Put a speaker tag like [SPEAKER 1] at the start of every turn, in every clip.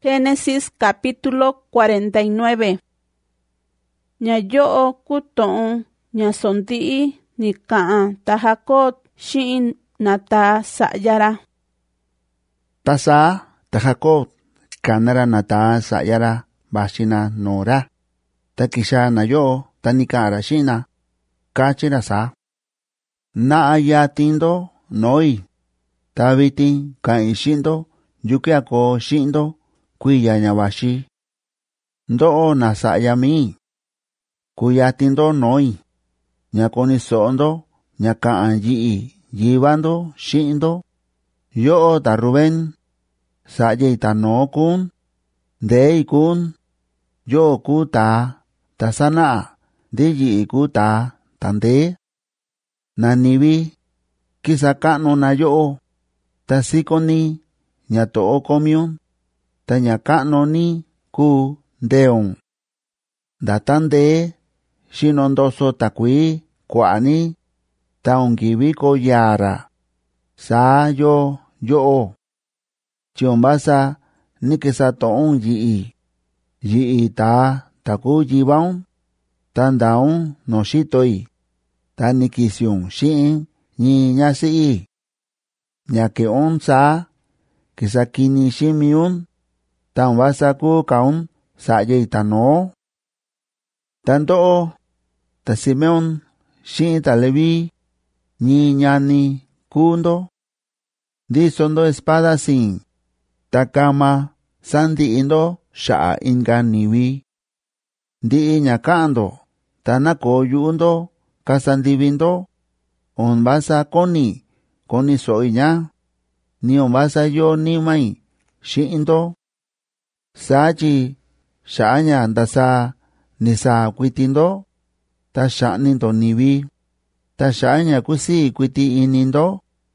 [SPEAKER 1] Génesis capítulo 49. Ñayo'o kuto'on ñasondi'i ni ka'an ta Jacob xi'in nata sa'yara.
[SPEAKER 2] Tasa ta Jacob kanara nata sa'yara bashina nora. Ta kisha nayo tanikara shina. Kachira sa. Na ayatindo noi. Tabitin kaishindo yuke ako shindo kuya nyawashi. Ndo na sa'yami. Kuyatindo noi. Nyakoni sondo nyakaan yi'i yibando shindo. Yo ta Ruben sa'ye ta no kun. Dei kun. Yo ku ta sana. De yi'i ku ta tande. Nanibi kisakano na yo. Ta sikoni nyato'o komion. Ta nyakano ni ku deon. Datande shinondoso takui kwani taongibiko yara. Sa yo chiombasa nikisa toon yi'i. Yi'i ta taku yibaon. Tandaon no shitoi. Ta nikision shi'in ni nyasi'i. Nyakeon sa kisakini shimiun. Tanbasa ku kaon sa'ye itano. Tanto'o ta Simeon shi'in ta Levi ni nyani kundo. Di sondo espada sin. Takama sandi indo sha'a inga niwi. Di nyakando tanako yundo kasandivindo. Onbasa koni soinya. Ni onbasa yo ni mai shi'indo. Sachi sha'anya ndasa nisa kuitindo. Ta sha'nindo niwi. Ta sha'anya kusi kuiti inindo.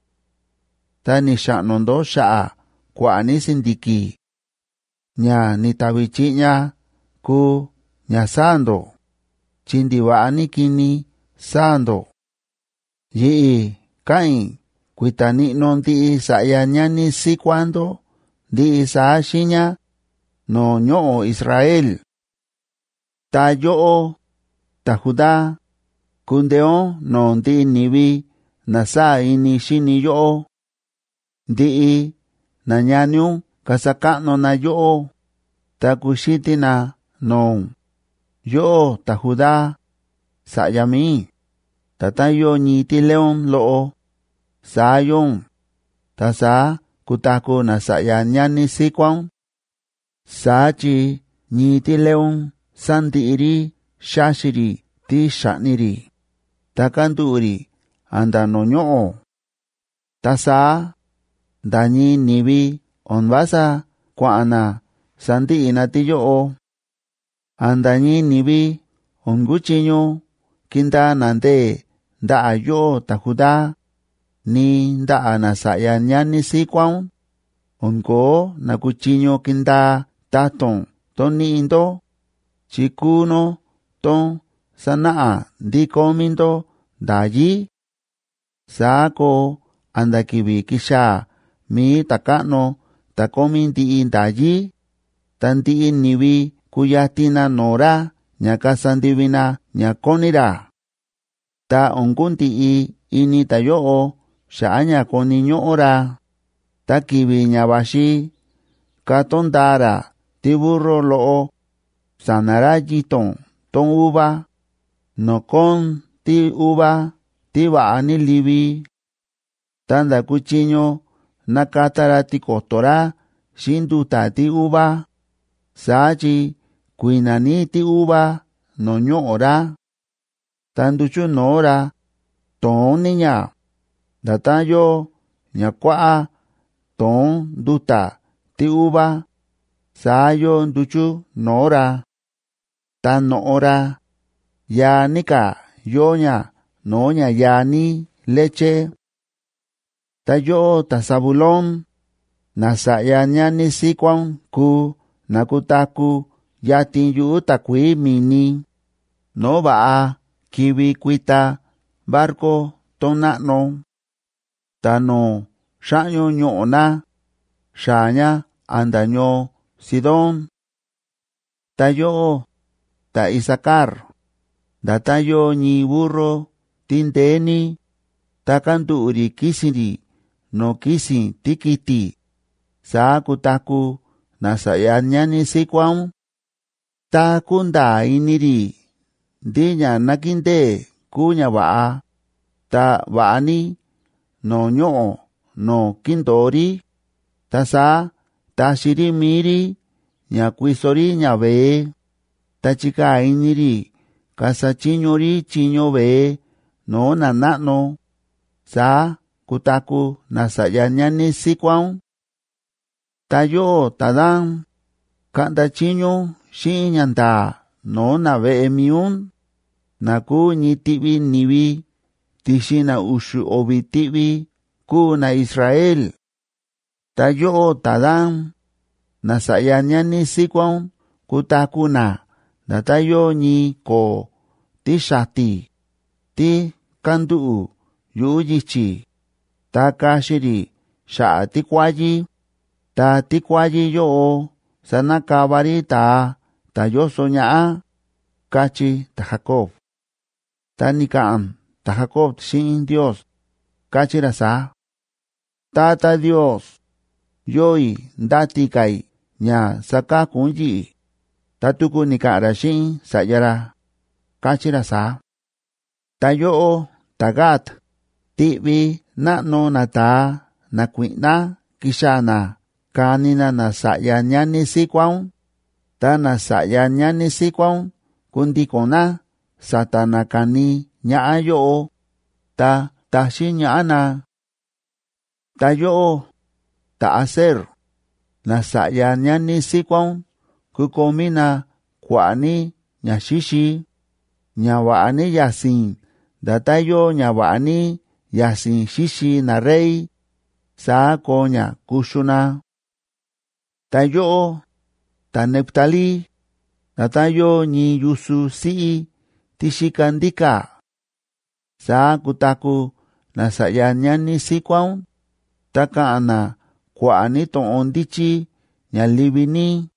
[SPEAKER 2] Ta ni sha'nondo sha'a kwani sindiki. Nya nitawichinya ku nya sando. Chindiwaani kini sando. Yi'i kain kuitani non di sa'ya nyani si kwando. Di sa shinya no nyo'o Israel. Ta yo'o ta Judá kundeon non di niwi nasa ini shini yo'o. Di na nyanyung kasakano na yo'o. Ta kushiti na non. Yo'o ta Judá sa'yami. Tatayo ni ti leon loo. Sayon. Tasa kutako na sa'ya nyani sikwan. Sachi ni ti leon sandiiri shashiri ti sha'niri. Takanduri anda no nyo'o. Tasa dani nibi onbasa kwaana sandiina ti yo'o. Andani nibi onguchinyo kinda nande da'a yo'o ta Judá. Ni da'a na sa'ya nyani sikwan. Onko na kuchinyo kinda taton toni indo. Chikuno ton sana'a di komindo dayi. Sako andakibi kisha mi takano takomin diin dayi. Tandiin niwi kuyatina nora nyakasandibina nyakonira. Ta ongunti ini tayo'o sha'anya koni nyo'ora. Takibi nyabashi katondara ti burro lo'o. Sanara jiton ton uva. Nokon ti uva ti ba'ani libi. Tanda kuchinyo nakatara ti kotora shinduta ti uva. Sachi kuinani ti uva no nyo'ora. Tanduchu noora ton niña. Datayo nyakwa'a ton duta ti uva. Sayo nduchu noora. Tan noora. Ya nika yoña noña yani leche. Tayo ta Zabulón. Nasa'ya nyani sikwan ku nakutaku yatin yu takui mini. No ba'a kibi kuita barko tona'no. Tano sha'nyo nyo'ona. Sha'nya andaño Sidón. Tayo ta Isakar. Datayo ni burro tindeni. Takantu uri kisiri no kisi tikiti. Sa kutaku nasayanya ni sikwaun. Ta kunda iniri. Dinya nakinde kunya waa. Ta waani no nyo no kindori. Ta sa ta shiri miri nya kuisori nya ve. Ta chika iniri kasa chinyori chinyo ve no nanano. Sa kutaku nasayanya ni sikwaun. Tayo tadan kanda chinyo shinyanda no na ve miun. Naku ni tibi nibi tishina ushu obi tibi ku na Israel. Tayo tadan nasayanya ni sikwaun kutaku na datayo ni ko tishati ti kandu yujichi. Takashiri sha tikwaji. Ta tikwaji yo sanakabari tayo soñaa. Kachi ta Jacob. Tanikam ta Jacob sin Dios. Kachira sa. Tata Dios. Yoi datikai nya saka kunji. Tatuku nikara sin sayara. Kachira sa. Tayo tagat. Tibi na no nata nakwina kishana. Kanina nasayanya ni sikwaun. Ta nasayanya ni sikwaun. Kundi kona satanakani nyaa yo. Ta tashi nyaa na. Tayo ta aser. Nasayanya ni sikwaun. Kukomina kwani nyashishi. Nyawaani yasin. Datayo nyawaani yasin shishi na rey. Sa konya kushuna. Tayo ta Neptali. Datayo ni yusu si tishikandika. Sa kutaku nasayanya ni sikwaun. Takaana kwani toon dichi nyalibini.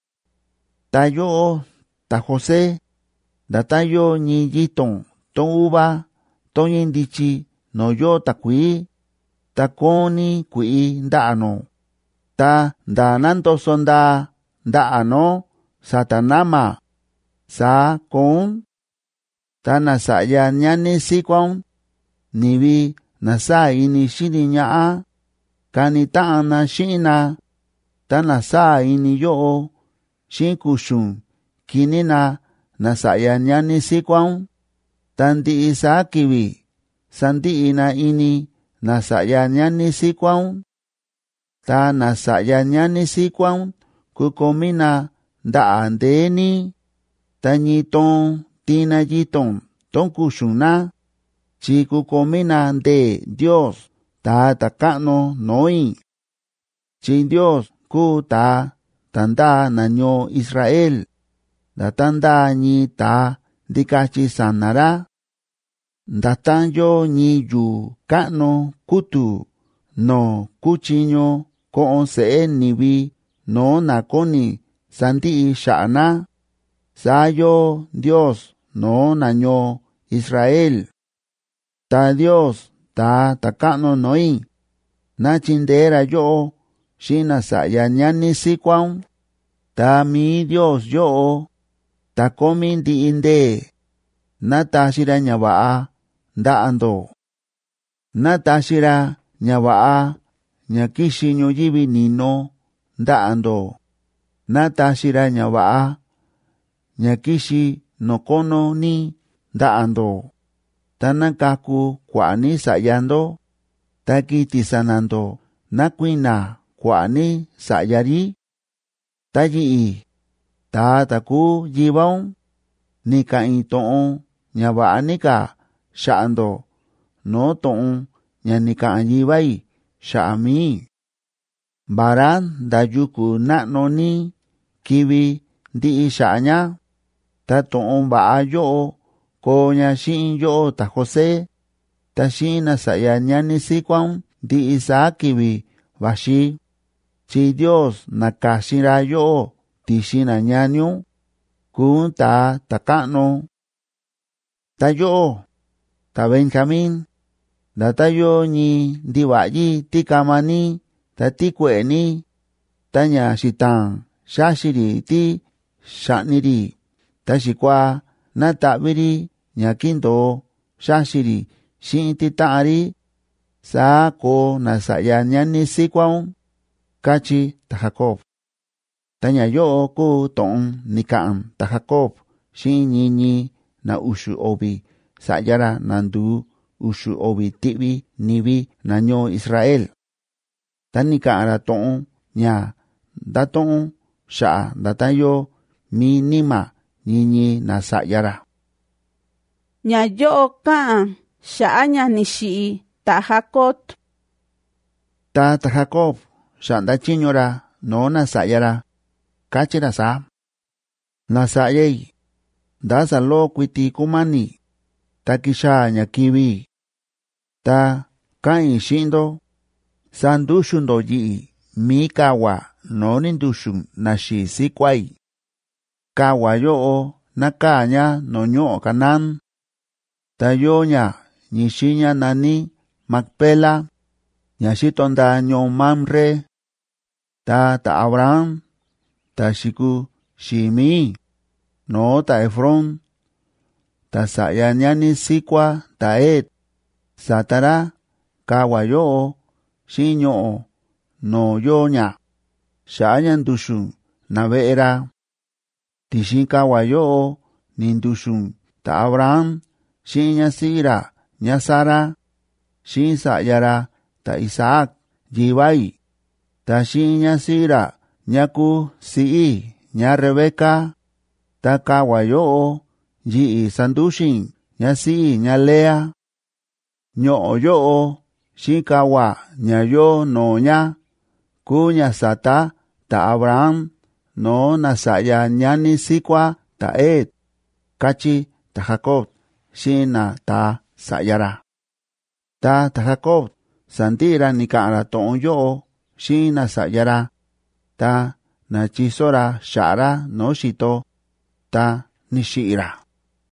[SPEAKER 2] Tayo ta Jose. Datayo ni yiton ton uba toyin dichi no yo takui. Takoni kui ndaano. Ta dananto sonda ndaano satanama. Sa kon. Ta nasayanya ni sikwaun. Nibi nasa ini shini nyaa. Kanitaan na shina. Ta nasa ini yo. Shinkushun. Kinina nasayanya ni sikwaun. Tanti isa kiwi. Santi ina ini nasayanya ni sikwaun. Ta nasayanya ni sikwaun. Kukomina daan deni. Tanyiton tina yiton tonkushuna. Chikukomina de Dios. Ta takano noi. Chi Dios ku ta tanda nanyo Israel. Da tanda ni ta dikachi sanara. Datanyo ni yu kano kutu. No kuchinyo koon see nibi. No nakoni santi shana. Sayo Dios no nanyo Israel. Ta Dios ta takano noi. Na chindera yo. Shina sayanya ni sikwaun. Ta mi Dios yo. Ta komin di inde. Na tashira nyawaa. Daando. Na tashira nyawaa. Nyakishi nyo yibi nino. Daando. Na tashira nyawaa. Nyakishi no kono ni. Daando. Tanakaku kwani sayando. Taki sanando. Nakwina kwani sayari. Tayi. Ta taku jibaun. Nika itoon. Nyawanika shaando. No toon. Nyanika anjibai. Shaami. Baran dayuku naknoni. Kiwi di shaanya. Ta toon baa yo. Konya shin yo ta Jose. Ta shin nasayanya ni sikwaun. Di isa kiwi bashi. Si Dios nakashira yo tixi na ñañu kun ta takano ta yo ta Benjamin da ta yo ñi ndivayi ti kamani ta ti kueni ta ña xitan xaxiri ti xa'niri ta xikua na ta'viri ña kindo xaxiri xi'in ti ta'ari saa ko na sa'ya ñani sikuaun kachi ta Jacob. Ta ña yo'o kuu to'on ni ka'an ta Jacob xi'in ñiñi na uxu ovi sa'yara na nduu uxu ovi ti'vi nivi na ñuu Israel. Ta ni ka'an ra to'on ña ndato'on xa'a ndata yo mi nima ñiñi na sa'yara.
[SPEAKER 1] Ña yo'o ka'an xa'a ña ni xi'i ta Jacob.
[SPEAKER 2] Ta Jacob xa'nda tyiñu ra noo na sa'yara kachi ra saa: na sa'yai nda saloo kuiti kumani ta kixaa ña kivi ta ka'in xi'in ndo sanduxu ndo yi'i mi kawa noo ni nduxun na xii sikuai. Kawa yo'o na kaa ña no ñu'u Canaán ta yoo ña ñi xiña nani Macpela ña xitonda ñuu Mamre. Ta Abraham ta xiku ximi noo ta Efrón ta sa'ya ñani sikua ta Het satara kawa yo'o xi'in ñu'u no yoo ña xa'a ña nduxun na ve'e ra. Tixin kawa yo'o ni nduxun ta Abraham xi'in ñasi'i ra ña Sara xi'in sa'ya ra ta Isaac yivai ta xi'in ñasi'i ra ña kuu si'i ña Rebeca. Ta kawa yo'o yi'i sanduxin ñasi'i ña Lea. Ño'o yo'o xi'in kawa ña yoo noo ña kuu ña sata ta Abraham noo na sa'ya ñani sikua ta Het kachi ta Jacob xi'in na ta sa'yara. Ta Jacob sandi'i ra ni ka'an ra to'on yo'o xi'in na sa'yara ta na tyiso ra xa'a ra noo xito ta ni xi'i ra.